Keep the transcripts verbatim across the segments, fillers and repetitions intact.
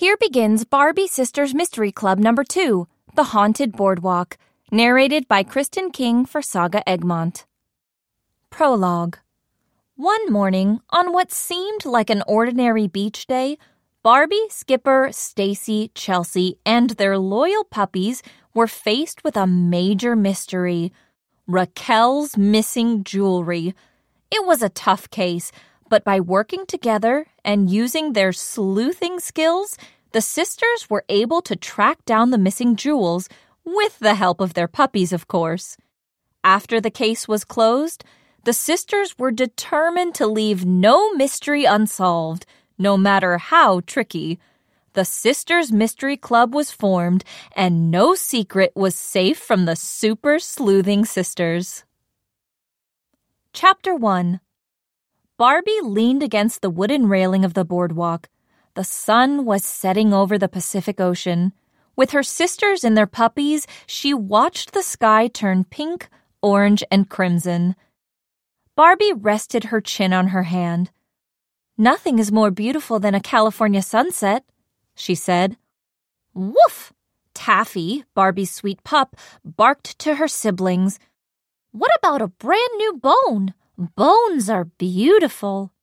Here begins Barbie Sisters Mystery Club number two, The Haunted Boardwalk, narrated by Kristen King for Saga Egmont. Prologue. One morning, on what seemed like an ordinary beach day, Barbie, Skipper, Stacy, Chelsea, and their loyal puppies were faced with a major mystery: Raquel's missing jewelry. It was a tough case, but by working together and using their sleuthing skills, the sisters were able to track down the missing jewels, with the help of their puppies, of course. After the case was closed, the sisters were determined to leave no mystery unsolved, no matter how tricky. The Sisters Mystery Club was formed, and no secret was safe from the super sleuthing sisters. Chapter one. Barbie leaned against the wooden railing of the boardwalk. The sun was setting over the Pacific Ocean. With her sisters and their puppies, she watched the sky turn pink, orange, and crimson. Barbie rested her chin on her hand. "Nothing is more beautiful than a California sunset," she said. "Woof!" Taffy, Barbie's sweet pup, barked to her siblings. "What about a brand new bone? Bones are beautiful."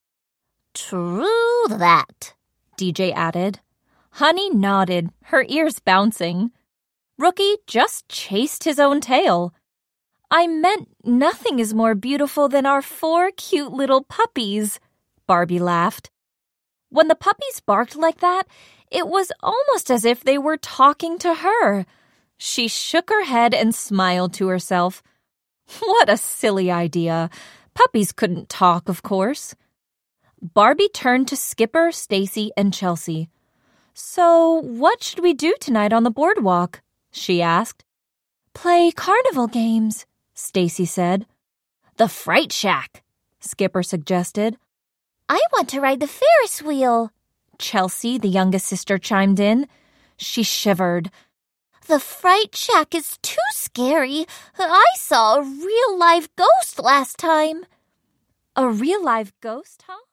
"True that," D J added. Honey nodded, her ears bouncing. Rookie just chased his own tail. "I meant nothing is more beautiful than our four cute little puppies," Barbie laughed. When the puppies barked like that, it was almost as if they were talking to her. She shook her head and smiled to herself. What a silly idea. Puppies couldn't talk, of course. Barbie turned to Skipper, Stacy, and Chelsea. "So, what should we do tonight on the boardwalk?" she asked. "Play carnival games," Stacy said. "The Fright Shack," Skipper suggested. "I want to ride the Ferris wheel," Chelsea, the youngest sister, chimed in. She shivered. "The Fright Shack is too scary. I saw a real live ghost last time." "A real live ghost, huh?"